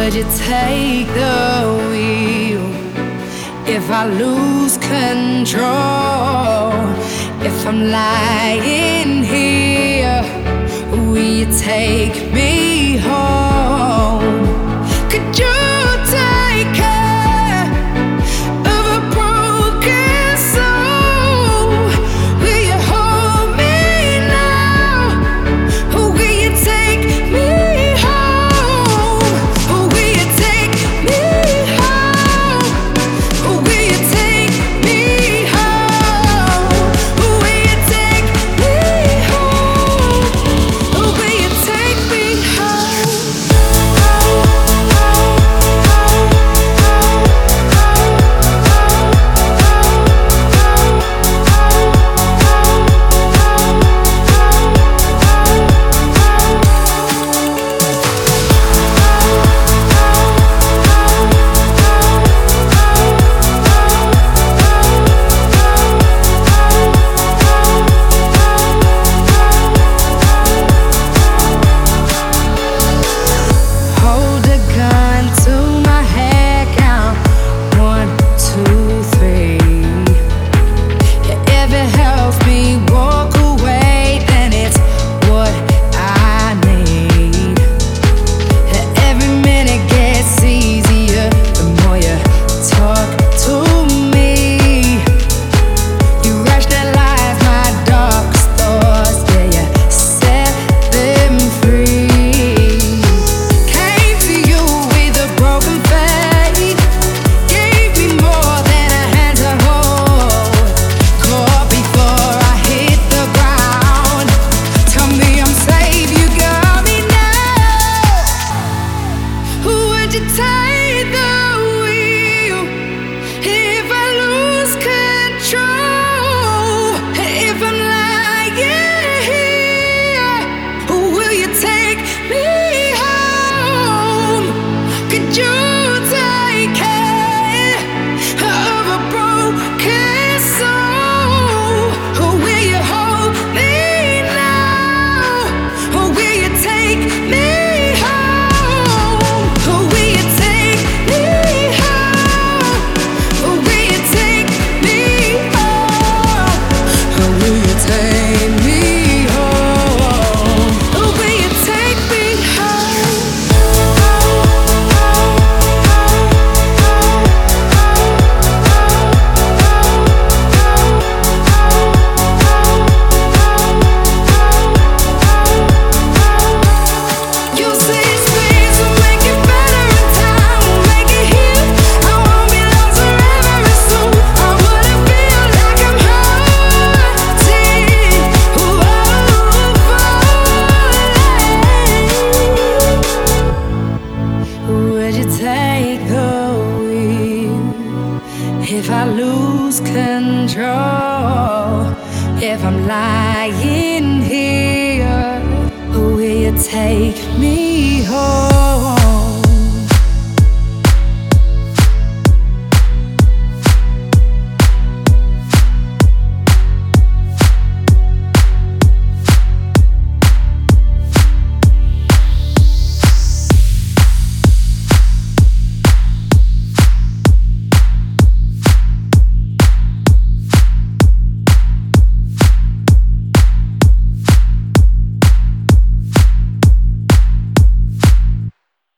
Would you take the wheel if I lose control? If I'm lying here, will you take me home? Could you take care of a broken soul? Will you hold me now? Or will you take me home? Or will you take me home? Or will you take me home? Or will you take me home? Or will you take me home? Hold a gun to my head, count 1, 2, 3. If it helps me walk away, then it's what I need. Every minute gets easier the more you talk to me. You rationalize my darkest thoughts, yeah, you set them free. Came to you with a broken faith, gave me more than a hand to hold. Caught before I hit the ground. Tell me I'm safe, you got me now. Would you take the wheel if I lose control? If I'm lying here, will you take me home? Could you take care of a broken soul? Or will you hold me now? Or will you take me home? Or will you take me home? Or will you take me home? Or will you take me home? Or will you take me home? You say space will make it better in time, will make it heal. I won't be lost forever and soon. I wouldn't feel like I'm hurting. Would you take the wheel if I lose control? If I'm lying here, will you take me